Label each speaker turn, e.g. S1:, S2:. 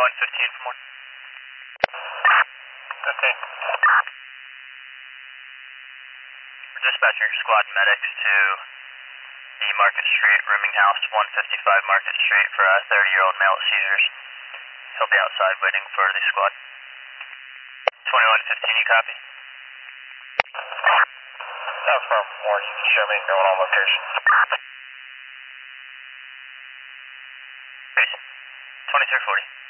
S1: 2115 for more. 15. We're dispatching your squad medics to the Market Street rooming house, 155 Market Street, for a 30-year-old male at seizures. He'll be outside waiting for the squad. 2115, you copy? That's from more. You can show me going on location. Peace. 2340.